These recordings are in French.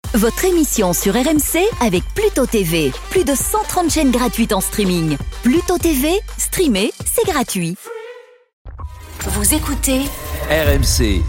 votre émission sur RMC avec Pluto TV. Plus de 130 chaînes gratuites en streaming. Pluto TV, streamer, c'est gratuit. Vous écoutez RMC.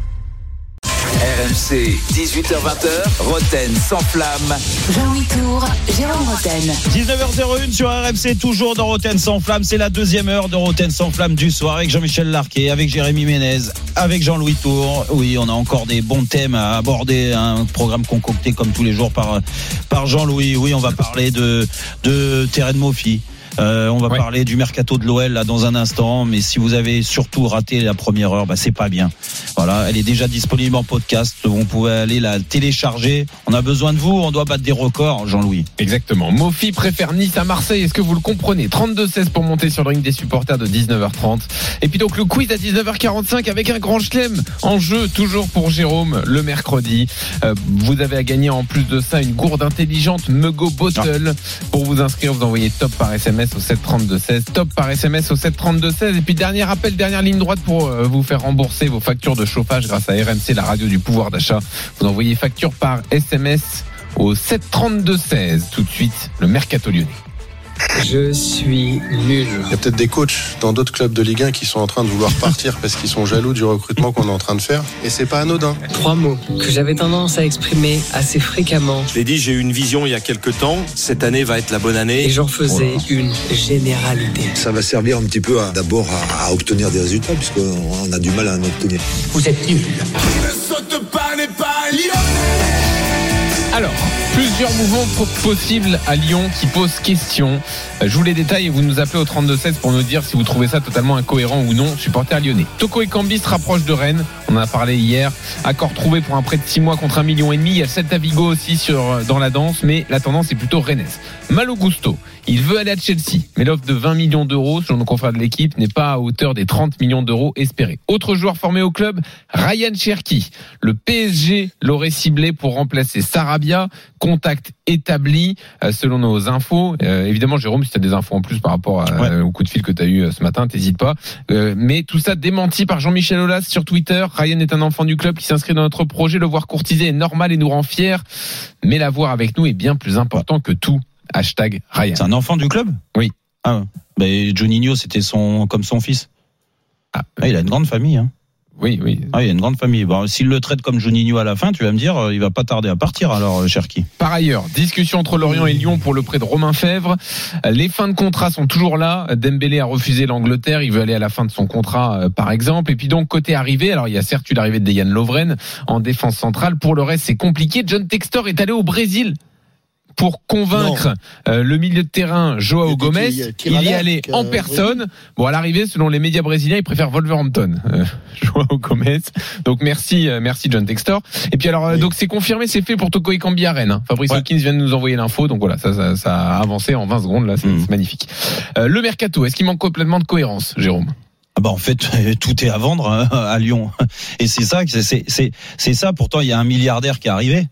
RMC, 18h20, Roten sans flamme. Jean-Louis Tour, Jérôme Roten. 19h01 sur RMC, toujours dans Roten sans flamme. C'est la deuxième heure de Roten sans flamme du soir avec Jean-Michel Larquet, avec Jérémy Ménez, avec Jean-Louis Tour. Oui, on a encore des bons thèmes à aborder. Un programme concocté comme tous les jours par Jean-Louis. Oui, on va parler de Terren Moffi. On va parler du mercato de l'OL là dans un instant, mais si vous avez surtout raté la première heure, c'est pas bien. Voilà, elle est déjà disponible en podcast. Vous pouvez aller la télécharger. On a besoin de vous. On doit battre des records, Jean-Louis. Exactement. Moffi préfère Nice à Marseille. Est-ce que vous le comprenez? 32-16 pour monter sur le ring des supporters de 19h30. Et puis donc le quiz à 19h45 avec un grand chelem en jeu toujours pour Jérôme le mercredi. Vous avez à gagner en plus de ça une gourde intelligente Mego Bottle. Pour vous inscrire, vous envoyez top par SMS au 732-16, top par SMS au 732-16. Et puis dernier appel, dernière ligne droite pour vous faire rembourser vos factures de chauffage grâce à RMC, la radio du pouvoir d'achat. Vous envoyez facture par SMS au 732-16. Tout de suite, le mercato lyonnais. Je suis nul. Il y a peut-être des coachs dans d'autres clubs de Ligue 1 qui sont en train de vouloir partir parce qu'ils sont jaloux du recrutement qu'on est en train de faire. Et c'est pas anodin. 3 mots que j'avais tendance à exprimer assez fréquemment. Je l'ai dit, j'ai eu une vision il y a quelques temps. Cette année va être la bonne année. Et j'en faisais une généralité. Ça va servir un petit peu d'abord à obtenir des résultats puisqu'on a du mal à en obtenir. Vous êtes nuls. Ne saute pas, n'est pas lyonnais. Alors, plusieurs mouvements possibles à Lyon qui posent question. Je vous les détaille et vous nous appelez au 32-16 pour nous dire si vous trouvez ça totalement incohérent ou non, supporter lyonnais. Toko Ekambi se rapproche de Rennes, on en a parlé hier. Accord trouvé pour un prêt de 6 mois contre 1,5 million. Il y a Celta Vigo aussi dans la danse, mais la tendance est plutôt rennaise. Malo Gusto, il veut aller à Chelsea, mais l'offre de 20 millions d'euros, selon nos confrères de l'équipe, n'est pas à hauteur des 30 millions d'euros espérés. Autre joueur formé au club, Ryan Cherki. Le PSG l'aurait ciblé pour remplacer Sarabia. Contact établi selon nos infos. Évidemment, Jérôme, si tu as des infos en plus par rapport au coup de fil que tu as eu ce matin, t'hésites pas. Mais tout ça démenti par Jean-Michel Aulas sur Twitter. Ryan est un enfant du club qui s'inscrit dans notre projet. Le voir courtiser est normal et nous rend fiers. Mais l'avoir avec nous est bien plus important que tout. Hashtag Ryan. C'est un enfant du club ? Oui. Juninho, c'était comme son fils. Il a une grande famille, hein. Oui. Il y a une grande famille. S'il le traite comme Juninho à la fin, tu vas me dire, il va pas tarder à partir alors, Cherki. Par ailleurs, discussion entre Lorient et Lyon pour le prêt de Romain Fèvre. Les fins de contrat sont toujours là. Dembélé a refusé l'Angleterre. Il veut aller à la fin de son contrat, par exemple. Et puis donc, côté arrivée, alors il y a certes eu l'arrivée de Dejan Lovren en défense centrale. Pour le reste, c'est compliqué. John Textor est allé au Brésil pour convaincre le milieu de terrain Joao Gomez. Il y est allé en personne. À l'arrivée, selon les médias brésiliens, il préfère Wolverhampton, Joao Gomez. Donc merci John Textor. Et puis alors donc c'est confirmé, c'est fait pour Toko Ekambi à Rennes. Fabrice Hawkins vient de nous envoyer l'info. Donc voilà, ça a avancé en 20 secondes là, c'est magnifique. Le mercato, est-ce qu'il manque complètement de cohérence, Jérôme? En fait, tout est à vendre à Lyon. Et c'est ça, c'est ça. Pourtant, il y a un milliardaire qui est arrivé.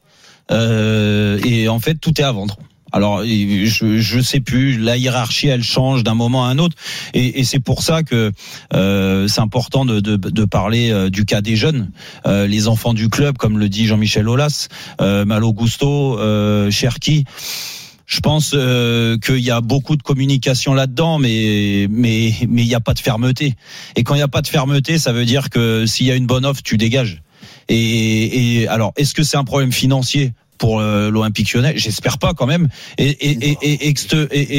Et en fait, tout est à vendre. Alors, je sais plus, la hiérarchie, elle change d'un moment à un autre, et c'est pour ça que c'est important de parler du cas des jeunes, les enfants du club, comme le dit Jean-Michel Aulas, Malo Gusto, Cherki. Je pense qu'il y a beaucoup de communication là-dedans, mais il n'y a pas de fermeté. Et quand il n'y a pas de fermeté, ça veut dire que s'il y a une bonne offre, tu dégages. Et alors, est-ce que c'est un problème financier pour l'Olympique Lyonnais? J'espère pas quand même. Est-ce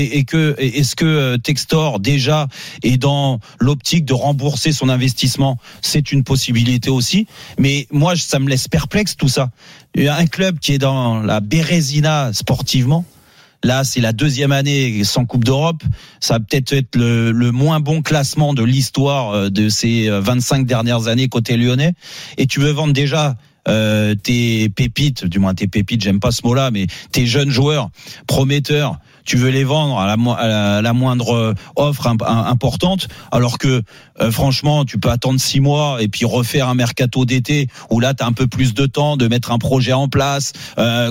que Textor déjà est dans l'optique de rembourser son investissement? C'est une possibilité aussi. Mais moi, ça me laisse perplexe tout ça. Il y a un club qui est dans la Bérésina sportivement. Là, c'est la deuxième année sans Coupe d'Europe. Ça va peut-être être le moins bon classement de l'histoire de ces 25 dernières années côté lyonnais. Et tu veux vendre déjà tes pépites, j'aime pas ce mot-là, mais tes jeunes joueurs prometteurs, tu veux les vendre à la moindre offre importante, alors que franchement, tu peux attendre 6 mois et puis refaire un mercato d'été où là, tu as un peu plus de temps de mettre un projet en place,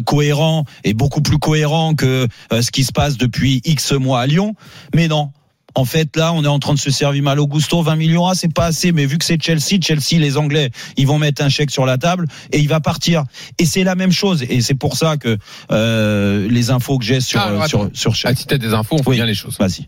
cohérent et beaucoup plus cohérent que ce qui se passe depuis X mois à Lyon. Mais non. en fait, là, on est en train de se servir mal au gusto. 20 millions, c'est pas assez. Mais vu que c'est Chelsea, les Anglais, ils vont mettre un chèque sur la table et il va partir. Et c'est la même chose. Et c'est pour ça que les infos que j'ai sur chèque. Si t'as des infos, on fait bien les choses. Vas-y.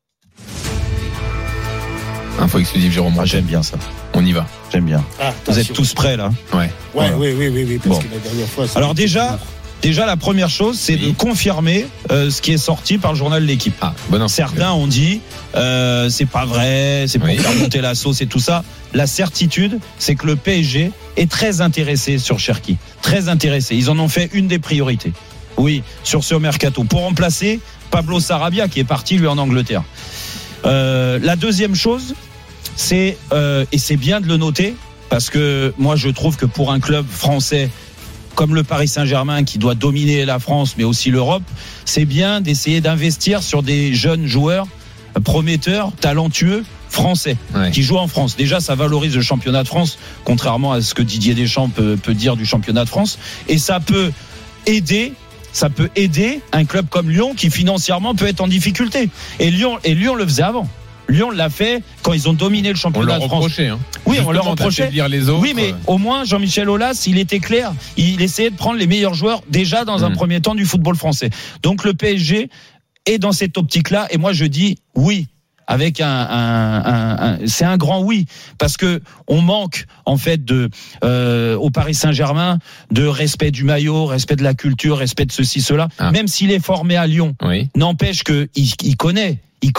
Info exclusive, Jérôme. J'aime bien ça. On y va. J'aime bien. Vous êtes tous prêts là? Ouais. Voilà. Oui. Parce que la dernière fois. Alors déjà, la première chose, c'est de confirmer ce qui est sorti par le journal L'Équipe. Certains ont dit c'est pas vrai, c'est pour faire monter la sauce et tout ça. La certitude, c'est que le PSG est très intéressé sur Cherki. Très intéressé. Ils en ont fait une des priorités. Oui, sur ce mercato. Pour remplacer Pablo Sarabia qui est parti lui en Angleterre. La deuxième chose, c'est et c'est bien de le noter parce que moi je trouve que pour un club français comme le Paris Saint-Germain qui doit dominer la France mais aussi l'Europe, c'est bien d'essayer d'investir sur des jeunes joueurs prometteurs, talentueux français qui jouent en France. Déjà ça valorise le championnat de France contrairement à ce que Didier Deschamps peut dire du championnat de France, et ça peut aider un club comme Lyon qui financièrement peut être en difficulté. Et Lyon le faisait avant. Lyon l'a fait quand ils ont dominé le championnat de France. Oui, on leur reprochait. Oui, mais au moins Jean-Michel Aulas, il était clair. Il essayait de prendre les meilleurs joueurs déjà dans un premier temps du football français. Donc le PSG est dans cette optique-là. Et moi je dis oui. Avec c'est un grand oui, parce que on manque en fait au Paris Saint-Germain de respect du maillot, respect de la culture, respect de ceci cela. Même s'il est formé à Lyon, n'empêche que il connaît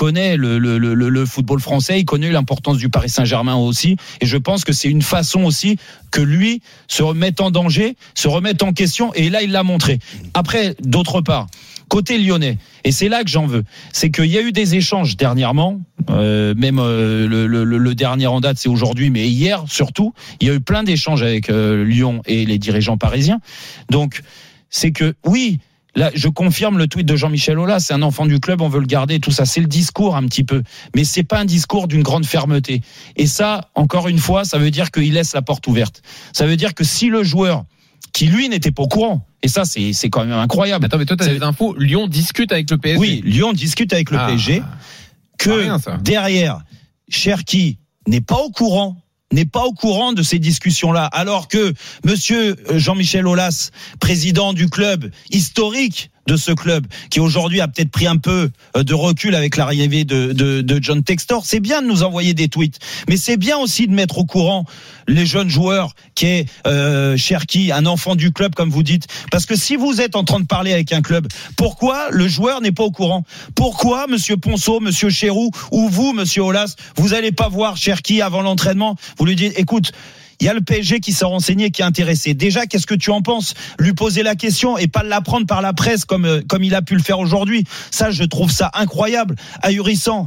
le football français, il connaît l'importance du Paris Saint-Germain aussi, et je pense que c'est une façon aussi que lui se remette en danger, se remette en question, et là il l'a montré. Après, d'autre part, côté lyonnais, et c'est là que j'en veux, c'est qu'il y a eu des échanges dernièrement, même le dernier en date c'est aujourd'hui, mais hier surtout, il y a eu plein d'échanges avec Lyon et les dirigeants parisiens. Donc c'est que oui, là je confirme le tweet de Jean-Michel Aulas, c'est un enfant du club, on veut le garder, tout ça, c'est le discours un petit peu, mais c'est pas un discours d'une grande fermeté. Et ça, encore une fois, ça veut dire qu'il laisse la porte ouverte. Ça veut dire que si le joueur qui lui n'était pas au courant, et ça c'est quand même incroyable. Attends, mais toi t'as des infos, Lyon discute avec le PSG. Oui, Lyon discute avec le PSG, que derrière Cherki n'est pas au courant de ces discussions-là, alors que monsieur Jean-Michel Aulas, président du club, historique de ce club, qui aujourd'hui a peut-être pris un peu de recul avec l'arrivée de John Textor, c'est bien de nous envoyer des tweets, mais c'est bien aussi de mettre au courant les jeunes joueurs qui est Cherki, un enfant du club comme vous dites, parce que si vous êtes en train de parler avec un club, pourquoi le joueur n'est pas au courant? Pourquoi monsieur Ponceau, monsieur Chéroux ou vous monsieur Aulas, vous allez pas voir Cherki avant l'entraînement, vous lui dites écoute, il y a le PSG qui s'est renseigné, qui est intéressé. Déjà, qu'est-ce que tu en penses? Lui poser la question et pas l'apprendre par la presse comme il a pu le faire aujourd'hui. Ça, je trouve ça incroyable, ahurissant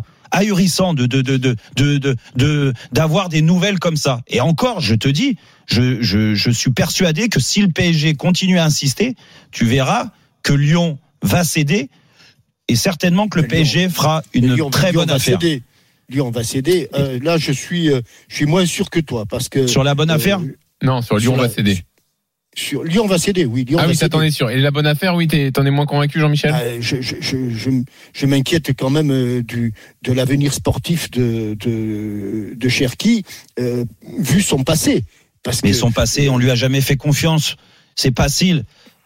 d'avoir des nouvelles comme ça. Et encore, je te dis, je suis persuadé que si le PSG continue à insister, tu verras que Lyon va céder et certainement que le PSG fera une très bonne affaire. Lyon va céder. Là, je suis moins sûr que toi parce que sur la bonne affaire. Non, sur Lyon va céder. Sur Lyon va céder, oui. Lyon va ça t'en es sûr. Et la bonne affaire, oui, t'en es moins convaincu, Jean-Michel. Je m'inquiète quand même de l'avenir sportif de Cherki, vu son passé. Mais son passé, on lui a jamais fait confiance. C'est facile.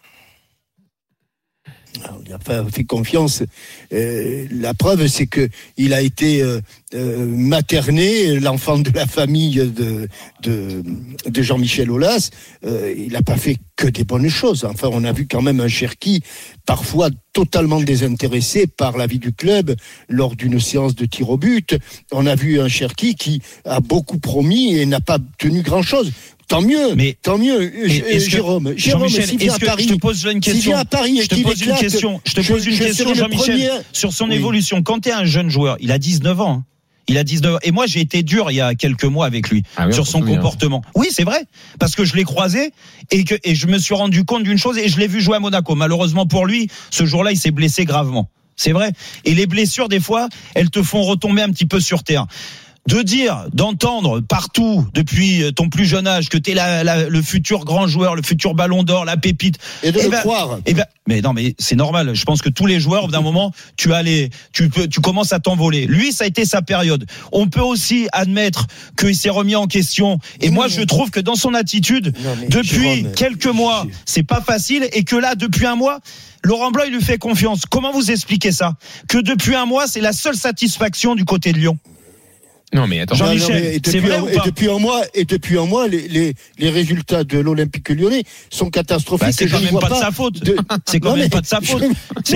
On n'a pas fait confiance. La preuve, c'est que il a été materné, l'enfant de la famille de Jean-Michel Aulas. Il n'a pas fait que des bonnes choses. Enfin, on a vu quand même un Cherki parfois totalement désintéressé par la vie du club lors d'une séance de tir au but. On a vu un Cherki qui a beaucoup promis et n'a pas tenu grand-chose. Tant mieux. Jérôme, s'il vient à Paris, je te pose une question. Je te pose une question, Jean-Michel, sur son évolution. Quand tu es un jeune joueur, il a 19 ans. Hein. Il a 19 ans. Et moi, j'ai été dur il y a quelques mois avec lui sur son comportement. Oui, c'est vrai. Parce que je l'ai croisé et je me suis rendu compte d'une chose et je l'ai vu jouer à Monaco. Malheureusement pour lui, ce jour-là, il s'est blessé gravement. C'est vrai. Et les blessures, des fois, elles te font retomber un petit peu sur terre. d'entendre partout depuis ton plus jeune âge que t'es le futur grand joueur, le futur ballon d'or, la pépite. Et de le croire. Mais non, mais c'est normal. Je pense que tous les joueurs, d'un moment, tu commences à t'envoler. Lui, ça a été sa période. On peut aussi admettre qu'il s'est remis en question. Et moi, je trouve que dans son attitude, depuis quelques mois, c'est pas facile, et que là, depuis un mois, Laurent Blanc, il lui fait confiance. Comment vous expliquez ça? Que depuis un mois, c'est la seule satisfaction du côté de Lyon. Non mais attends, Jean-Michel, c'est vrai ou pas? Et depuis un mois, les résultats de l'Olympique Lyonnais sont catastrophiques. C'est quand même pas de sa faute. C'est quand même pas de sa faute.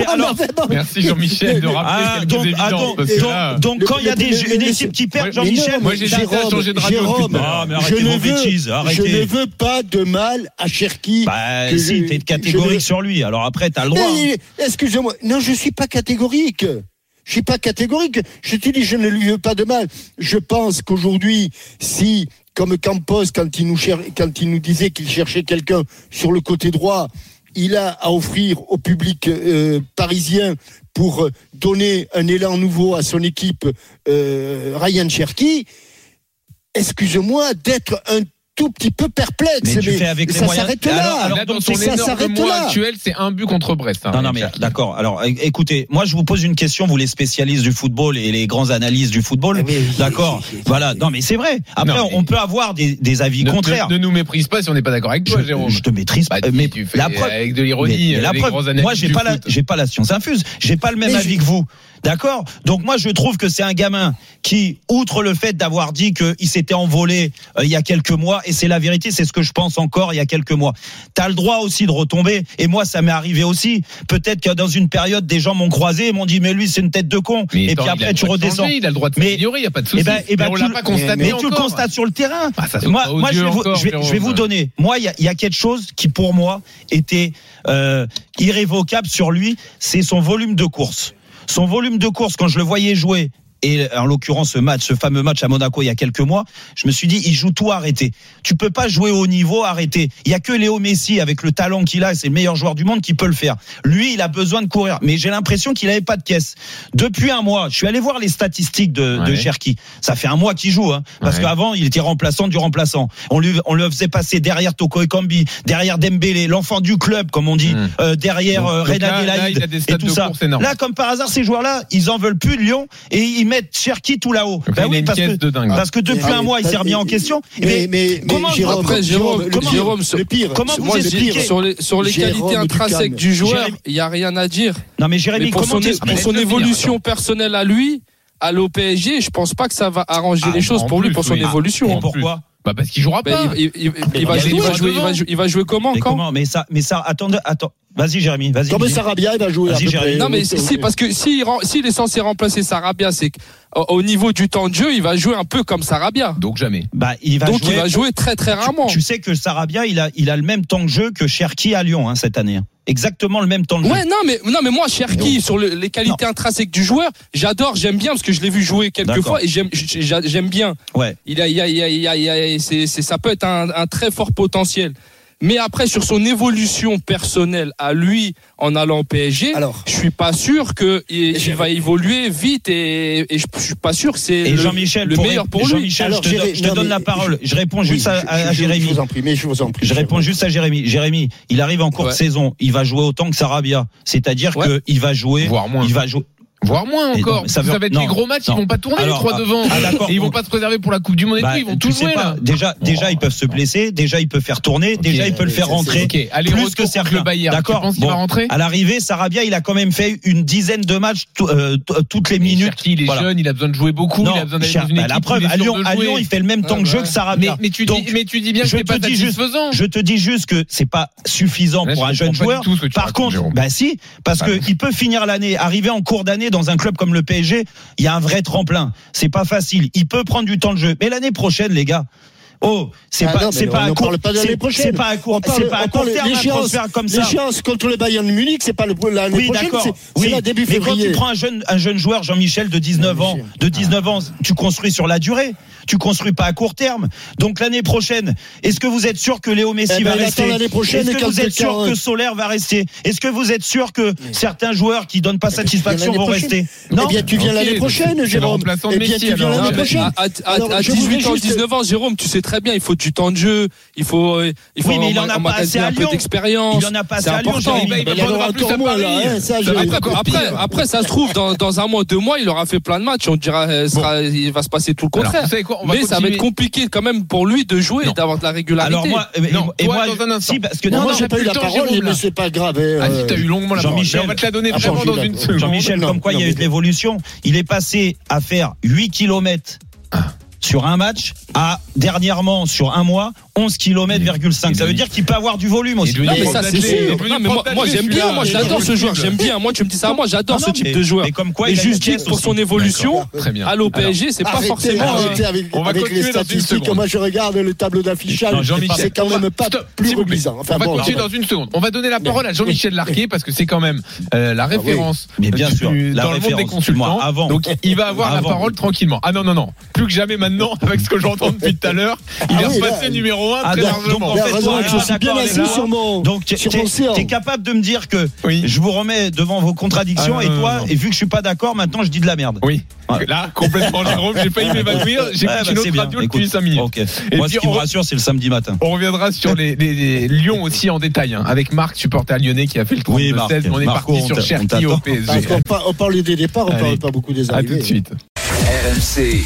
Merci Jean-Michel de rappeler quelques évidences. Donc quand il y a une équipe qui perd, Jean-Michel, moi j'ai changé de radio. Arrêtez vos bêtises. Je ne veux pas de mal à Cherki. Si, t'es catégorique sur lui. Alors après, t'as le droit. Excusez-moi. Non, je suis pas catégorique. Je suis pas catégorique. Je te dis, je ne lui veux pas de mal. Je pense qu'aujourd'hui, si, comme Campos, quand il nous disait qu'il cherchait quelqu'un sur le côté droit, il a à offrir au public parisien pour donner un élan nouveau à son équipe, Ryan Cherki, excuse-moi d'être un tout petit peu perplexe, mais tu fais avec les ça moyens. s'arrête là. Alors dans son énorme mois actuel, c'est un but contre Brest. Non, mais d'accord. Alors, écoutez, moi, je vous pose une question, vous les spécialistes du football et les grands analystes du football. D'accord. Voilà. Non, mais c'est vrai. Après, on peut avoir des avis contraires. Ne nous méprise pas si on n'est pas d'accord avec toi, Jérôme. Je te maîtrise pas. Mais tu fais avec de l'ironie. La preuve, moi, j'ai pas la science infuse. J'ai pas le même avis que vous. D'accord. Donc moi je trouve que c'est un gamin qui, outre le fait d'avoir dit qu'il s'était envolé il y a quelques mois, et c'est la vérité, c'est ce que je pense encore il y a quelques mois. T'as le droit aussi de retomber, et moi ça m'est arrivé aussi. Peut-être que dans une période des gens m'ont croisé et m'ont dit mais lui c'est une tête de con. Mais et puis après tu redescends. Il a le droit de s'améliorer, il y a pas de souci. Mais on l'a pas constaté. Mais tu le constates sur le terrain. Moi je vais vous donner. Moi il y a quelque chose qui pour moi était irrévocable sur lui, c'est son volume de course. Son volume de course, quand je le voyais jouer, et en l'occurrence ce fameux match à Monaco il y a quelques mois, je me suis dit il joue tout arrêté. Tu peux pas jouer au niveau arrêté. Il y a que Léo Messi avec le talent qu'il a, c'est le meilleur joueur du monde qui peut le faire. Lui, il a besoin de courir, mais j'ai l'impression qu'il avait pas de caisse. Depuis un mois, je suis allé voir les statistiques de Cherki. Ça fait un mois qu'il joue, parce qu'avant il était remplaçant du remplaçant. On le faisait passer derrière Toko Ekambi, derrière Dembélé, l'enfant du club comme on dit, derrière Renan Elaïd et tout ça. Là, comme par hasard, ces joueurs-là, ils en veulent plus de Lyon et ils mettent Cherki tout là-haut. Oui, parce que depuis un mois, il s'est remis en question. Mais comment Jérôme, le pire. Comment vous expliquez sur les qualités intrinsèques du joueur, il n'y a rien à dire. Non, mais Jérémy, pour son évolution personnelle à lui, à l'OPSG, je pense pas que ça va arranger les choses pour lui, pour son évolution. Pourquoi? Parce qu'il jouera pas. Il va jouer comment quand? Mais ça, attends. Vas-y, Jérémy, vas-y. Comme Sarabia, il va jouer. Non, mais si, parce que s'il est censé remplacer Sarabia, c'est qu'au niveau du temps de jeu, il va jouer un peu comme Sarabia. Donc jamais. Il va jouer très très rarement. Tu sais que Sarabia, il a le même temps de jeu que Cherki à Lyon, cette année. Exactement le même temps de jeu. Ouais, non, mais moi, Cherki, sur les qualités intrinsèques du joueur, j'aime bien parce que je l'ai vu jouer quelques fois et j'aime bien. Ouais. Ça peut être un très fort potentiel. Mais après, sur son évolution personnelle à lui en allant au PSG, je suis pas sûr qu'il va évoluer vite et je suis pas sûr que c'est le meilleur pour lui. Jean-Michel, je te donne la parole. Je réponds juste à Jérémy. Je vous en prie. Je réponds juste à Jérémy. Jérémy, il arrive en cours de saison. Il va jouer autant que Sarabia. C'est-à-dire qu'il va jouer. Voire moins. Voire moins encore. Ça va être des gros matchs, ils vont pas tourner les trois devant. Et ils vont pas se préserver pour la Coupe du Monde et tout, ils vont tout jouer là. Déjà ils peuvent se blesser, déjà ils peuvent faire tourner, déjà ils peuvent le faire rentrer. Allez, plus que Serge le Bayern. D'accord. Tu penses qu'il va rentrer? À l'arrivée, Sarabia, il a quand même fait une dizaine de matchs toutes les minutes. Il est jeune, il a besoin de jouer beaucoup, il a besoin d'aller dans une équipe. La preuve, à Lyon, il fait le même temps de jeu que Sarabia. Mais tu dis bien que c'est pas satisfaisant. Je te dis juste que c'est pas suffisant pour un jeune joueur. Par contre, si, parce que il peut finir l'année, arriver en cours d'année dans un club comme le PSG, il y a un vrai tremplin. C'est pas facile. Il peut prendre du temps de jeu. Mais l'année prochaine, les gars. C'est pas à court terme un transfert comme ça. L'échéance contre le Bayern de Munich, c'est pas l'année prochaine, c'est la début février. Mais quand tu prends un jeune joueur, Jean-Michel, de 19 ans, tu construis sur la durée. Tu construis pas à court terme. Donc l'année prochaine, est-ce que vous êtes sûr que Léo Messi va rester? Est-ce que vous êtes sûr que Soler va rester? Est-ce que vous êtes sûr que certains joueurs qui donnent pas satisfaction vont rester? Non. Eh bien, tu viens l'année prochaine, Jérôme. Eh bien, tu viens l'année prochaine. À 18 ans, 19 ans, Jérôme, tu sais très bien, il faut du temps de jeu, il faut oui, mais il en a pas assez à Lyon. D'expérience. Il en a pas assez à Lyon. Il aura encore moins là. Après, ça se trouve dans un mois, 2 mois, il aura fait plein de matchs. On dira, il va se passer tout le contraire. Mais ça va être compliqué quand même pour lui de jouer et d'avoir de la régularité. Alors moi, dans un instant. si, parce que moi j'ai pas eu la parole, mais c'est pas grave. T'as eu longuement la parole. On va te la donner vraiment dans une seconde. Jean-Michel, comme quoi il y a eu de l'évolution. Il est passé à faire 8 km sur un match à dernièrement sur un mois 11 km,5. Ça veut dire qu'il peut avoir du volume aussi. Non, mais ça c'est sûr. Non, mais moi j'aime bien, moi j'adore ce joueur, j'aime bien. Moi tu me dis ça, moi j'adore ce type de joueur. Mais comme quoi, et juste dire pour son évolution à l'OPSG, c'est pas forcément. On va continuer les statistiques. Moi je regarde le tableau d'affichage, c'est quand même pas plus reluisant. On va continuer dans une seconde. On va donner la parole à Jean-Michel Larquet parce que c'est quand même la référence dans le monde des consultants. Donc il va avoir la parole tranquillement. Ah non, plus que jamais maintenant avec ce que j'entends depuis tout à l'heure, il est repassé numéro 1 très largement. Je suis bien assis sur mon séance. T'es capable de me dire que je vous remets devant vos contradictions et toi, et vu que je suis pas d'accord, maintenant je dis de la merde. Oui. Là, complètement, Jérôme, j'ai failli m'évanouir. J'écoute une autre radio depuis 5 minutes. Okay. Moi, ce qui me rassure, c'est le samedi matin. On reviendra sur les Lyon aussi en détail, avec Marc, supporter lyonnais, qui a fait le 32-16. On est parti sur Cherki au PSG. On parle des départs, on parle pas beaucoup des arrivées. À tout de suite. RMC,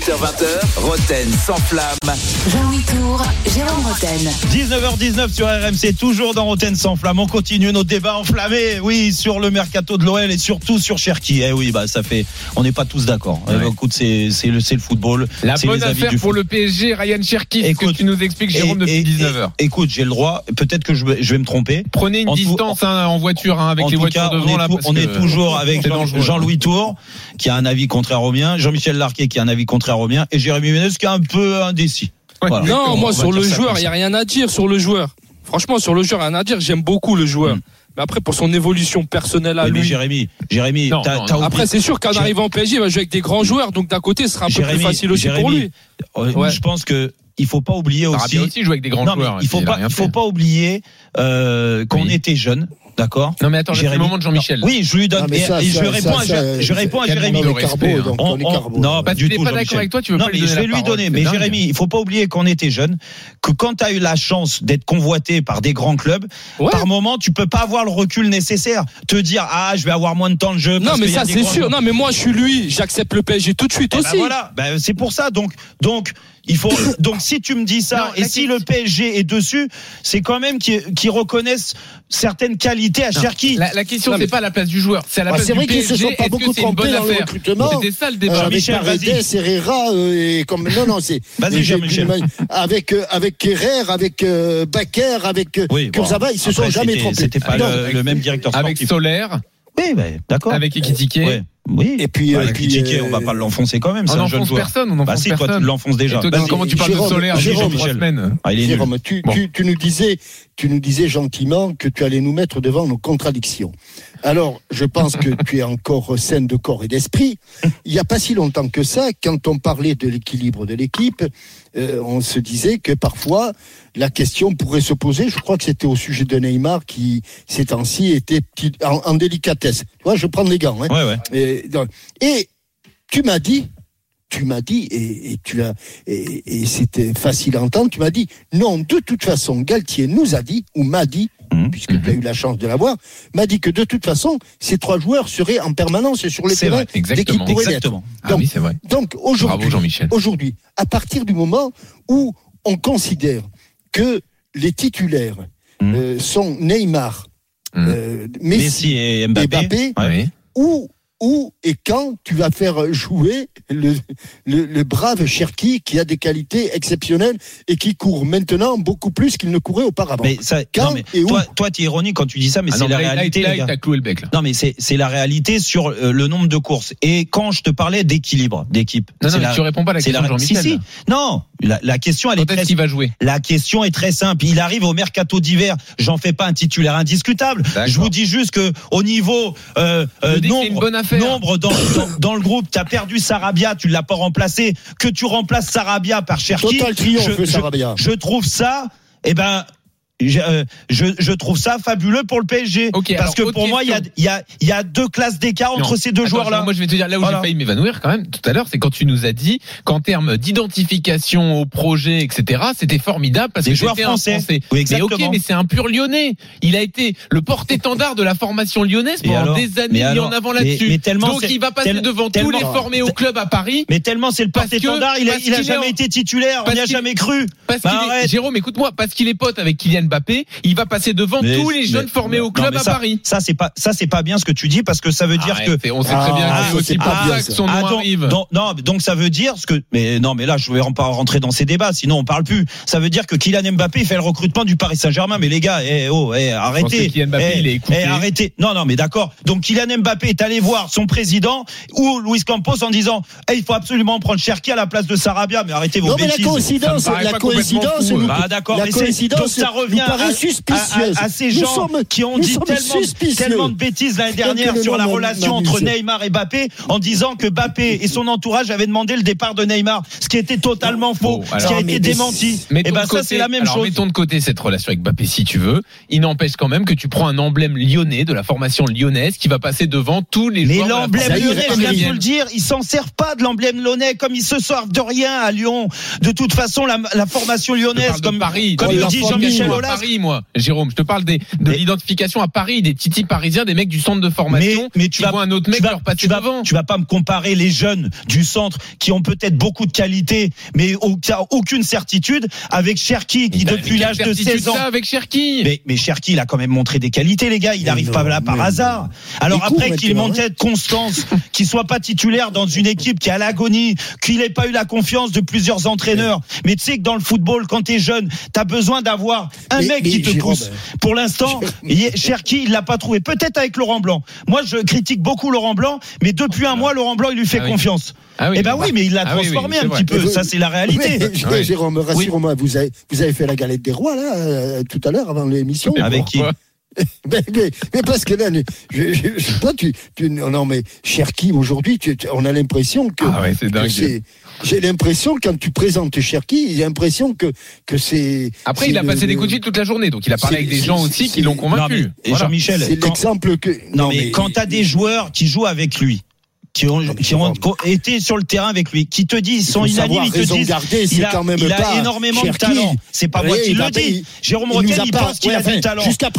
18h20, Roten sans flamme. Jean-Louis Tour, Jérôme Roten. 19h19 sur RMC, toujours dans Roten sans flamme. On continue nos débats enflammés, oui, sur le mercato de l'OL et surtout sur Cherki. Eh oui, ça fait, on n'est pas tous d'accord. Écoute, c'est le football. La bonne affaire pour le PSG, Ryan Cherki, ce que tu nous expliques, Jérôme, depuis 19h. Écoute, j'ai le droit, peut-être que je vais me tromper. Prenez une distance en voiture, avec les voitures devant. On est toujours avec Jean-Louis Tour, qui a un avis contraire au mien. Jean-Michel Larquet qui a un avis contraire au mien et Jérémy Ménez qui est un peu indécis. Voilà. Non, moi sur le joueur, il n'y a rien à dire sur le joueur. Franchement, sur le joueur, rien à dire. J'aime beaucoup le joueur. Mais après, pour son évolution personnelle à lui. Mais Jérémy, après, c'est sûr qu'en arrivant au PSG, il va jouer avec des grands joueurs. Donc d'un côté, ce sera un peu plus facile aussi pour lui. Je pense que il faut pas oublier aussi. Il aussi jouer avec des grands joueurs. Il faut pas oublier qu'on était jeunes. D'accord. Non mais attends, c'est le moment de Jean-Michel. Oui, je lui donne. Je réponds à Jérémy. Non, pas du tout. Il n'est pas d'accord avec toi. Tu veux pas lui donner la parole. Je vais lui donner. Mais Jérémy, il faut pas oublier qu'on était jeunes, que quand tu as eu la chance d'être convoité par des grands clubs, par moment, tu peux pas avoir le recul nécessaire. Te dire je vais avoir moins de temps de jeu. Non mais ça c'est sûr. Non mais moi je suis lui, j'accepte le PSG tout de suite aussi. Voilà. C'est pour ça. Donc il faut si tu me dis ça et si le PSG est dessus, c'est quand même qu'ils reconnaissent certaines qualités à Cherki. La question c'est pas la place du joueur, c'est à la place du PSG. C'est vrai qu'ils se sont pas beaucoup trompés dans le recrutement. C'était ça le débat. Jean-Michel, vas-y. Herrera et comme c'est. Vas-y Jean-Michel. Avec Kerrer, avec Bakker, avec Kurzawa, ils se sont jamais trompés. C'était pas le même directeur sportif. Avec Solaire. Oui, d'accord. Avec Ekitike. Oui. Et puis Ekitike, on va pas l'enfoncer quand même. C'est un jeune joueur. Personne, on n'enfonce personne. Toi, tu l'enfonces déjà. Comment tu parles de Solaire Jérôme, 3 semaines. Jérôme, tu nous disais gentiment que tu allais nous mettre devant nos contradictions. Alors, je pense que tu es encore sain de corps et d'esprit. Il n'y a pas si longtemps que ça, quand on parlait de l'équilibre de l'équipe, on se disait que parfois, la question pourrait se poser, je crois que c'était au sujet de Neymar qui, ces temps-ci, était en délicatesse. Tu vois, je prends les gants. Et tu m'as dit, et c'était facile à entendre, tu m'as dit, non, de toute façon, Galtier nous a dit, ou m'a dit, puisque tu as eu la chance de l'avoir, m'a dit que de toute façon, ces 3 joueurs seraient en permanence sur le terrain dès qu'ils pourraient l'être. Donc, c'est vrai. Donc aujourd'hui, à partir du moment où on considère que les titulaires sont Neymar, Messi et Mbappé. Où et quand tu vas faire jouer le brave Cherki qui a des qualités exceptionnelles et qui court maintenant beaucoup plus qu'il ne courait auparavant. Mais ça, toi, tu es ironique quand tu dis ça, mais c'est la réalité. Là, t'as cloué le bec, là. Non, mais c'est la réalité sur le nombre de courses. Et quand je te parlais d'équilibre d'équipe. Non, mais tu réponds pas à la question, Jean-Michel. Si. Non, la question, elle est très. Qui va jouer? La question est très simple. Il arrive au mercato d'hiver. J'en fais pas un titulaire indiscutable. D'accord. Je vous dis juste que au niveau c'est une bonne affaire faire. nombre dans le groupe. T'as perdu Sarabia, tu l'as pas remplacé. Que tu remplaces Sarabia par Cherki. Total triomphe, Sarabia. Je trouve ça, je trouve ça fabuleux pour le PSG. Okay, parce que pour moi, il y a 2 classes d'écart entre ces deux joueurs-là. Moi, je vais te dire là où j'ai failli m'évanouir quand même tout à l'heure, c'est quand tu nous as dit qu'en termes d'identification au projet, etc., c'était formidable parce que joueurs français. Oui, mais mais c'est un pur Lyonnais. Il a été le porte-étendard de la formation lyonnaise pendant des années mis en avant là-dessus. Donc il va passer devant tous les formés au club à Paris. Mais tellement c'est le porte-étendard, il a jamais été titulaire, on n'y a jamais cru. Jérôme, écoute-moi, parce qu'il est pote avec Kylian Mbappé, il va passer devant tous les jeunes formés au club à Paris. Ça c'est pas bien ce que tu dis parce que ça veut dire que on sait très bien que c'est aussi pas bien que son nom arrive. Donc ça veut dire mais là je vais pas rentrer dans ces débats sinon on parle plus. Ça veut dire que Kylian Mbappé fait le recrutement du Paris Saint-Germain, mais les gars, arrêtez. Kylian Mbappé, il est écouté. Arrêtez. Non mais d'accord. Donc Kylian Mbappé est allé voir son président ou Luis Campos en disant il faut absolument prendre Cherki à la place de Sarabia, mais arrêtez vos bêtises. La coïncidence, d'accord, donc ça revient à ces gens qui ont dit tellement de bêtises l'année dernière sur la relation entre Neymar et Mbappé en disant que Mbappé et son entourage avaient demandé le départ de Neymar, ce qui était totalement faux, ce qui a été démenti. Et ça c'est la même chose. Mettons de côté cette relation avec Mbappé si tu veux. Il n'empêche quand même que tu prends un emblème lyonnais de la formation lyonnaise qui va passer devant tous les joueurs. Mais l'emblème lyonnais, je viens de le dire, ils s'en servent pas de l'emblème lyonnais comme ils se servent de rien à Lyon. De toute façon, la formation lyonnaise, comme le dit Jean-Michel Aulas. Paris, moi, Jérôme, je te parle de l'identification à Paris, des titis parisiens, des mecs du centre de formation. Mais tu vois un autre mec leur passer devant. Tu vas pas me comparer les jeunes du centre qui ont peut-être beaucoup de qualité, mais aucune certitude avec Cherki qui depuis l'âge de 16 ans. Avec Cherki. Mais Cherki, il a quand même montré des qualités, les gars. Il n'arrive pas là par hasard. Alors après qu'il montait de constance, qu'il soit pas titulaire dans une équipe qui est à l'agonie, qu'il ait pas eu la confiance de plusieurs entraîneurs. Mais tu sais que dans le football, quand t'es jeune, t'as besoin d'avoir un mec qui te pousse. Pour l'instant, Cherki, il l'a pas trouvé. Peut-être avec Laurent Blanc. Moi, je critique beaucoup Laurent Blanc, mais depuis un mois, Laurent Blanc, il lui fait confiance. Mais il l'a transformé un petit peu. Ça, c'est la réalité. Jérôme, rassure-moi, vous avez fait la galette des rois, là, tout à l'heure, avant l'émission. Avec qui? mais parce que là, non, mais Cherki, aujourd'hui, on a l'impression que. C'est dingue. J'ai l'impression, quand tu présentes Cherki, j'ai l'impression que c'est. Après, il a passé des coups de fil toute la journée, donc il a parlé avec des gens aussi qui l'ont convaincu. Et Jean-Michel, c'est l'exemple que. Non, mais quand t'as des joueurs qui jouent avec lui, qui ont été sur le terrain avec lui, qui te disent, ils sont unanimes, ils te disent, il a énormément de talent. C'est pas moi qui le dis. Jérôme Rotten, il pense qu'il a du talent. Jusqu'à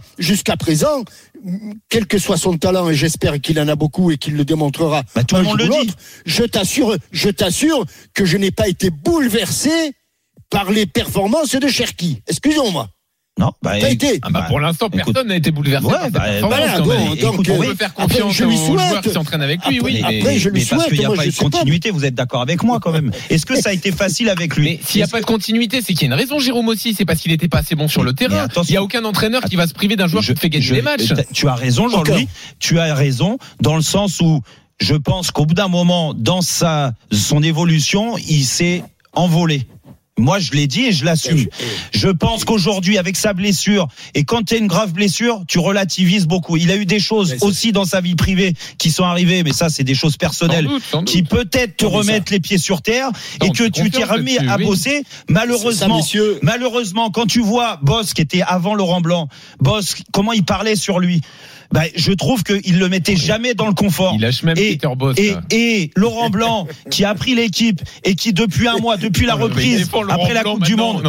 présent, quel que soit son talent, et j'espère qu'il en a beaucoup et qu'il le démontrera. Tout le monde le dit. Je t'assure que je n'ai pas été bouleversé par les performances de Cherki. Excusez-moi. Non, pour l'instant, personne n'a été bouleversé par donc on peut faire confiance aux joueurs qui s'entraînent avec lui, mais parce qu'il n'y a pas eu de continuité, vous êtes d'accord avec moi quand même. Est-ce que ça a été facile avec lui? Mais s'il n'y a pas de continuité, c'est qu'il y a une raison, Jérôme aussi, c'est parce qu'il n'était pas assez bon sur le terrain. Il n'y a aucun entraîneur qui va se priver d'un joueur qui te fait gagner des matchs. Tu as raison, Jean-Louis, tu as raison, dans le sens où je pense qu'au bout d'un moment, dans son évolution, il s'est envolé. Moi, je l'ai dit et je l'assume. Je pense qu'aujourd'hui, avec sa blessure, et quand tu as une grave blessure, tu relativises beaucoup. Il a eu des choses aussi dans sa vie privée qui sont arrivées, mais ça, c'est des choses personnelles sans doute. Qui peut-être te remettent les pieds sur terre et que tu t'es remis à bosser. Malheureusement, quand tu vois Boss, qui était avant Laurent Blanc, Boss, comment il parlait sur lui, je trouve qu'il le mettait jamais dans le confort. Il lâche même Peter Boss. Et Laurent Blanc, qui a pris l'équipe et qui depuis un mois, depuis la reprise, après la Coupe du Monde.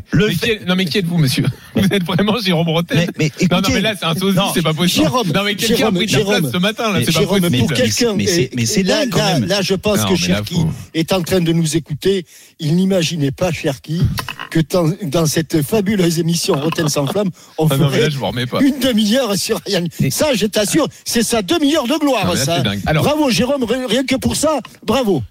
Mais qui êtes-vous, monsieur? Vous êtes vraiment Jérôme Rotten? Mais écoutez, mais là, c'est un sosie, c'est pas possible. Quelqu'un a pris ta place ce matin, là, c'est pas possible. Pour quelqu'un, mais c'est là, quand même. Là, je pense que Cherki est en train de nous écouter. Il n'imaginait pas, Cherki, que dans cette fabuleuse émission Rotten sans flamme, on ferait une demi-heure sur Ryan. Ça, je t'assure, c'est sa demi-heure de gloire, ça. Bravo, Jérôme, rien que pour ça, bravo.